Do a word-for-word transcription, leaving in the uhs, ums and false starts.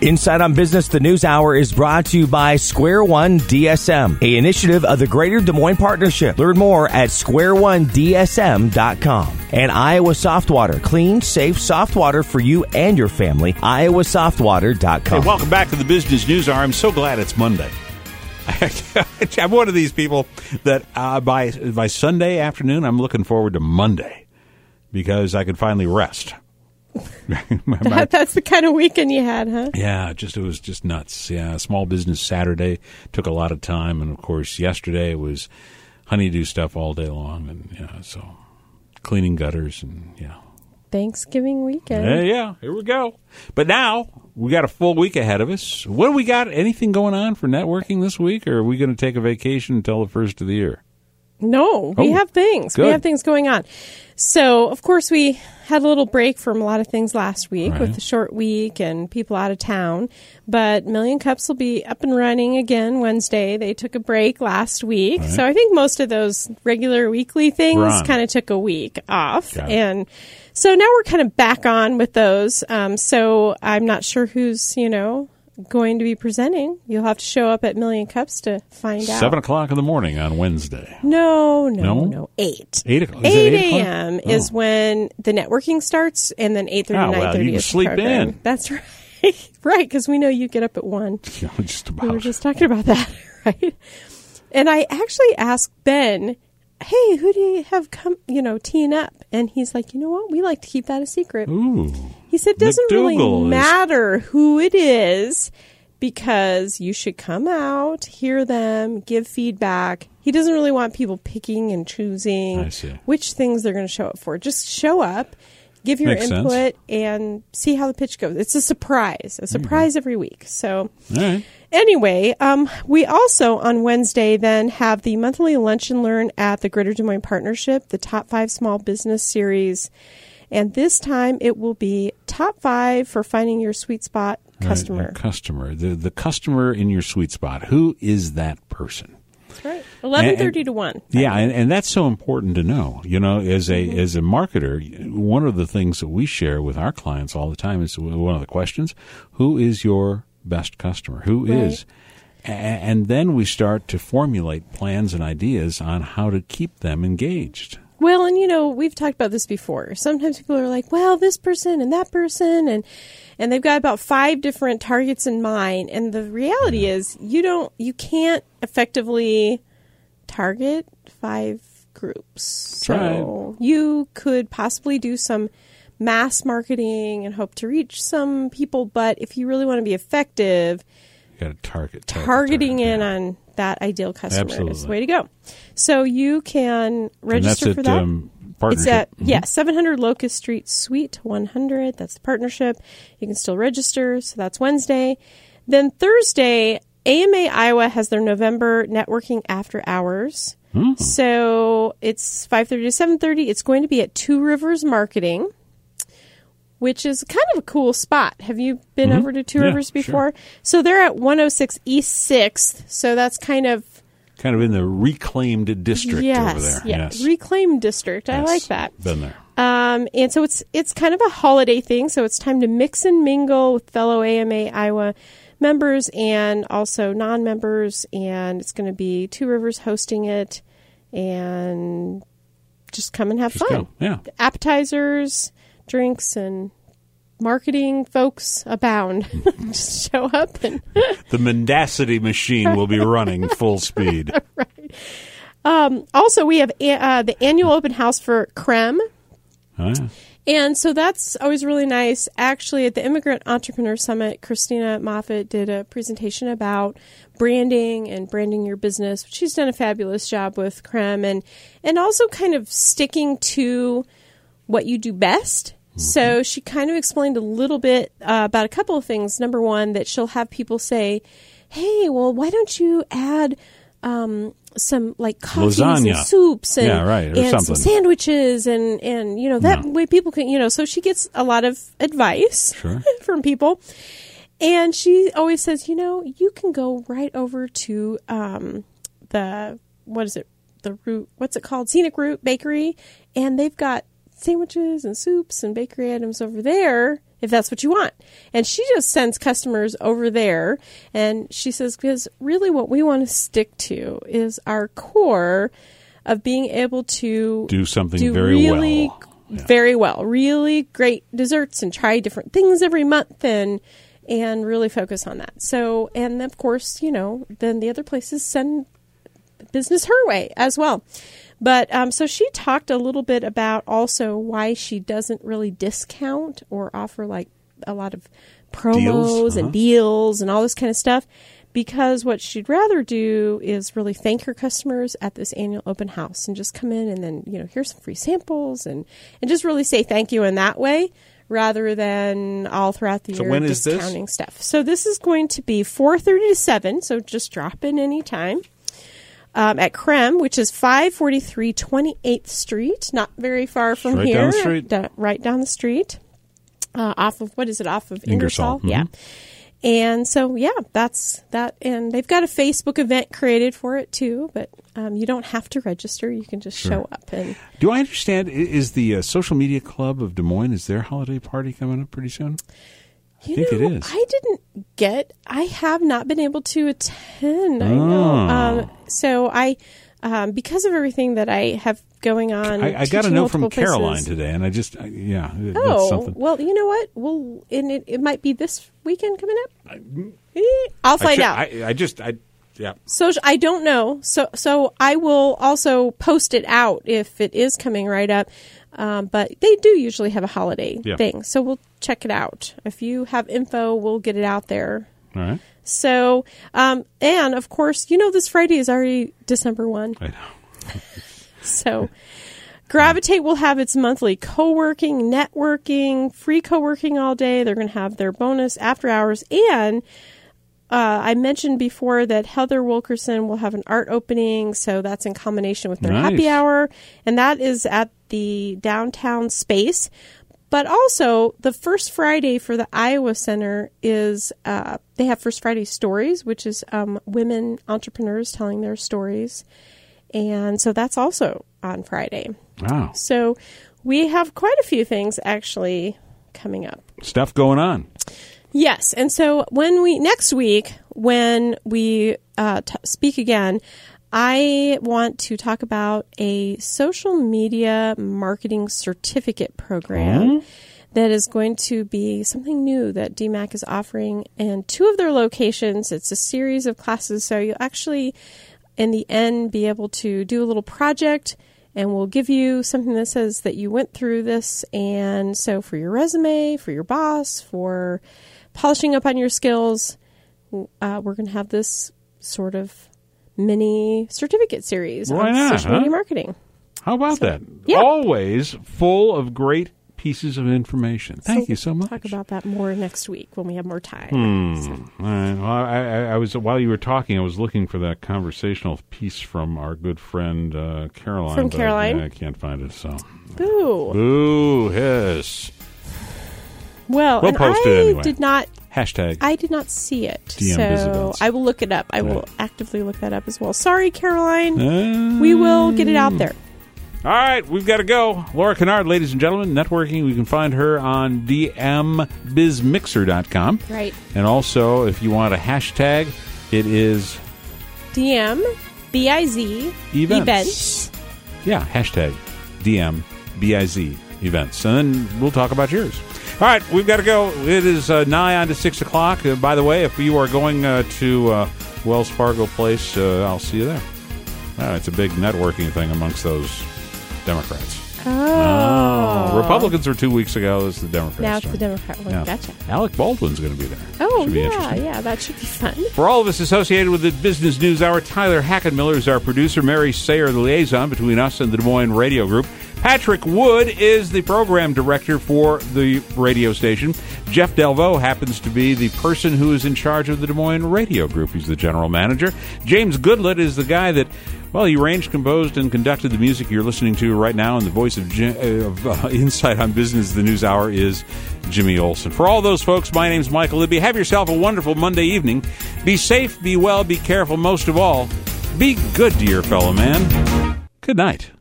Inside on Business, the News Hour is brought to you by Square One D S M, a initiative of the Greater Des Moines Partnership. Learn more at square one d s m dot com. And Iowa Soft Water, clean, safe soft water for you and your family. iowa soft water dot com. Hey, welcome back to the Business News Hour. I'm so glad it's Monday. I'm one of these people that uh, by by Sunday afternoon, I'm looking forward to Monday because I could finally rest. that, that's the kind of weekend you had, huh? Yeah, just it was just nuts. Yeah, Small Business Saturday took a lot of time, and of course, yesterday was honeydew stuff all day long, and yeah, so cleaning gutters and yeah. Thanksgiving weekend. Yeah, yeah, here we go. But now we got a full week ahead of us. What do we got? Anything going on for networking this week, or are we going to take a vacation until the first of the year? No, we oh, have things. Good. We have things going on. So, of course, we had a little break from a lot of things last week right. with the short week and people out of town. But Million Cups will be up and running again Wednesday. They took a break last week. Right. So I think most of those regular weekly things kind of took a week off. And so now we're kind of back on with those. Um, so I'm not sure who's, you know, going to be presenting. You'll have to show up at Million Cups to find out. Seven o'clock in the morning on Wednesday. No, no, no, no. Eight. Eight o'clock. Eight a.m. Oh. is when the networking starts, and then eight thirty, oh, nine thirty well, you can is sleep the program. in. That's right, right? Because we know you get up at one. Yeah, just about. We were just talking about that, right? And I actually asked Ben, "Hey, who do you have come? You know, teeing up?" And he's like, "You know what? We like to keep that a secret." Ooh. He said, "Doesn't really McDougal matter who it is." Because you should come out, hear them, give feedback. He doesn't really want people picking and choosing which things they're going to show up for. Just show up, give your Makes input, sense. and see how the pitch goes. It's a surprise, a surprise mm-hmm. every week. So All right. anyway, um, we also on Wednesday then have the monthly Lunch and Learn at the Greater Des Moines Partnership, the Top five Small Business Series. And this time it will be top five for finding your sweet spot customer. Right, customer. The the customer in your sweet spot. Who is that person? That's right. eleven thirty to one. Yeah, and, and that's so important to know. You know, as a mm-hmm. as a marketer, one of the things that we share with our clients all the time is one of the questions, who is your best customer? Who right. is? And then we start to formulate plans and ideas on how to keep them engaged. Well, and, you know, we've talked about this before. Sometimes people are like, well, this person and that person, and and they've got about five different targets in mind. And the reality yeah. is you don't, you can't effectively target five groups. That's so right. you could possibly do some mass marketing and hope to reach some people. But if you really want to be effective, you got to target, target targeting target, in yeah. on that ideal customer Absolutely. is the way to go. So you can register and that's for at, that. Um, partnership. It's at, mm-hmm. yeah, seven hundred Locust Street, Suite one hundred. That's the partnership. You can still register. So that's Wednesday. Then Thursday, A M A Iowa has their November networking after hours. Mm. So it's five thirty to seven thirty. It's going to be at Two Rivers Marketing, which is kind of a cool spot. Have you been mm-hmm. over to Two yeah, Rivers before? Sure. So they're at one oh six East sixth. So that's kind of... Kind of in the reclaimed district yes, over there. Yeah, Yes, reclaimed district. I yes. like that. Been there. Um, and so it's it's kind of a holiday thing. So it's time to mix and mingle with fellow A M A Iowa members and also non-members. And it's going to be Two Rivers hosting it. And just come and have just fun. Go. Yeah. Appetizers, drinks, and marketing folks abound. Just show up and the mendacity machine will be running full speed. Right. Um, also, we have uh, the annual open house for Creme. Oh, yeah. And so that's always really nice. Actually, at the Immigrant Entrepreneur Summit, Christina Moffat did a presentation about branding and branding your business. She's done a fabulous job with Creme and, and also kind of sticking to what you do best. So she kind of explained a little bit uh, about a couple of things. Number one, that she'll have people say, hey, well, why don't you add um, some like coffees lasagna. and soups and, yeah, right, or and something. some sandwiches and, and, you know, that no. way people can, you know, so she gets a lot of advice sure. from people. And she always says, you know, you can go right over to um, the, what is it, the root, what's it called? Scenic Root Bakery. And they've got sandwiches and soups and bakery items over there if that's what you want. And she just sends customers over there. And she says, because really what we want to stick to is our core of being able to do something do very really, well. Yeah. very well, really great desserts and try different things every month and and really focus on that. So, and of course, you know, then the other places send business her way as well. But um, so she talked a little bit about also why she doesn't really discount or offer like a lot of promos Deals? and Uh-huh. deals and all this kind of stuff. Because what she'd rather do is really thank her customers at this annual open house and just come in and then, you know, here's some free samples and, and just really say thank you in that way rather than all throughout the So year when is this? discounting stuff. So this is going to be four thirty to seven, so just drop in any time. Um, at Creme, which is five forty-three twenty-eighth Street, not very far from Right here. down the street. D- right down the street. Uh, off of, what is it, off of Ingersoll. Ingersoll? Yeah. Mhm. And so, yeah, that's that. And they've got a Facebook event created for it, too. But um, you don't have to register. You can just Sure. show up. And Do I understand, i- is the uh, Social Media Club of Des Moines, is their holiday party coming up pretty soon? I you think know, it is. I didn't get, I have not been able to attend. I Oh. know. Um, so I, um, because of everything that I have going on. I, I got a teaching note from multiple places- Caroline today, and I just, I, yeah, that's Oh, something. well, you know what? Well, and it, it might be this weekend coming up. Eh, I'll I find should- out. I, I just, I, yeah. So I don't know. So so I will also post it out if it is coming right up. Um, but they do usually have a holiday Yeah. thing, so we'll check it out. If you have info, we'll get it out there. All right. So um, and of course, you know this Friday is already December first. I know. So Gravitate will have its monthly co-working, networking, free co-working all day. They're going to have their bonus after hours. And uh, I mentioned before that Heather Wilkerson will have an art opening. So that's in combination with their Nice. happy hour. And that is at the downtown space. But also, the first Friday for the Iowa Center is uh, they have First Friday Stories, which is um, women entrepreneurs telling their stories. And so that's also on Friday. Wow. So we have quite a few things actually coming up. Stuff going on. Yes. And so when we, next week, when we uh, t- speak again, I want to talk about a social media marketing certificate program that is going to be something new that D MAC is offering in two of their locations. It's a series of classes. So you'll actually, in the end, be able to do a little project, and we'll give you something that says that you went through this. And so for your resume, for your boss, for polishing up on your skills, uh, we're going to have this sort of mini certificate series Why on not, social huh? media marketing. How about So, that? yeah. Always full of great pieces of information. Thank you so we'll much. Talk about that more next week when we have more time. Hmm. So- All right. Well, I, I, I was while you were talking, I was looking for that conversational piece from our good friend uh, Caroline. From but I- Caroline? I, can't find it. So, Boo. boo, hiss. Well, We'll and post I it anyway. did not. Hashtag. I did not see it, D M so Visibels. I will look it up. I will Right. actively look that up as well. Sorry, Caroline. Uh, We will get it out there. All right, we've got to go. Laura Kennard, ladies and gentlemen, networking. We can find her on d m biz mixer dot com. Right. And also, if you want a hashtag, it is D M B I Z events. events. Yeah, hashtag D M B I Z events. And then we'll talk about yours. All right, we've got to go. It is uh, nigh on to six o'clock. Uh, by the way, if you are going uh, to uh, Wells Fargo Place, uh, I'll see you there. Uh, it's a big networking thing amongst those Democrats. Oh. Republicans were two weeks ago. This is the Democrats. Now it's the turn. Democrat one. Yeah. Gotcha. Alec Baldwin's going to be there. Oh, Should be yeah, interesting. yeah. That should be fun. For all of us associated with the Business News Hour, Tyler Hackenmiller is our producer, Mary Sayer, the liaison between us and the Des Moines Radio Group. Patrick Wood is the program director for the radio station. Jeff Delvaux happens to be the person who is in charge of the Des Moines Radio Group. He's the general manager. James Goodlett is the guy that, well, he arranged, composed, and conducted the music you're listening to right now, and the voice of, Jim, uh, of uh, Insight on Business, the News Hour, is Jimmy Olsen. For all those folks, my name's Michael Libby. Have yourself a wonderful Monday evening. Be safe, be well, be careful. Most of all, be good to your fellow man. Good night.